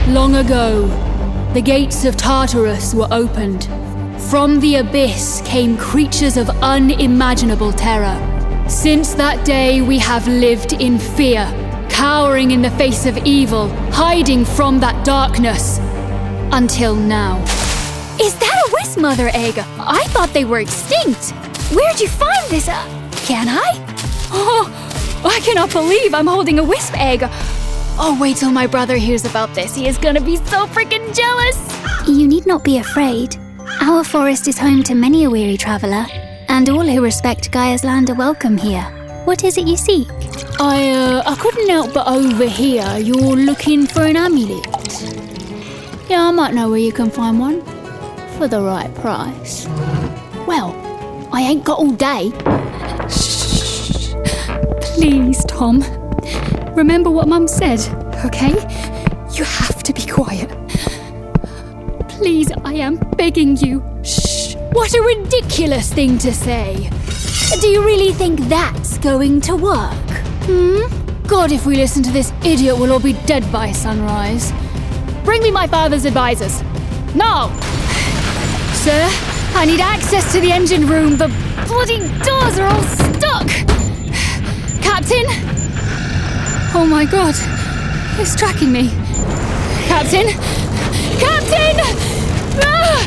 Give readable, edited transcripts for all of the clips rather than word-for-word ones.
Long ago, the gates of Tartarus were opened. From the abyss came creatures of unimaginable terror. Since that day, we have lived in fear, cowering in the face of evil, hiding from that darkness. Until now. Is that a wisp, Mother Egg? I thought they were extinct. Where'd you find this? Can I? Oh, I cannot believe I'm holding a wisp egg. Oh, wait till my brother hears about this. He is gonna be so freaking jealous. You need not be afraid. Our forest is home to many a weary traveller, and all who respect Gaia's land are welcome here. What is it you seek? I couldn't help but overhear you're looking for an amulet. Yeah, I might know where you can find one. For the right price. Well, I ain't got all day. Shh. Please, Tom. Remember what Mum said, okay? You have to be quiet. Please, I am begging you. Shh. What a ridiculous thing to say. Do you really think that's going to work? God, if we listen to this idiot, we'll all be dead by sunrise. Bring me my father's advisors. Now! Sir, I need access to the engine room. The bloody doors are all stuck. Captain? Oh my God. It's tracking me. Captain? Captain! Ah!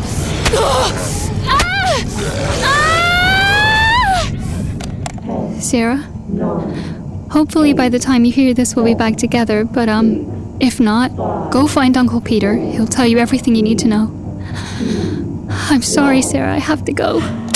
Ah! Ah! Sarah? Hopefully by the time you hear this we'll be back together, but if not, go find Uncle Peter. He'll tell you everything you need to know. I'm sorry, Sarah, I have to go.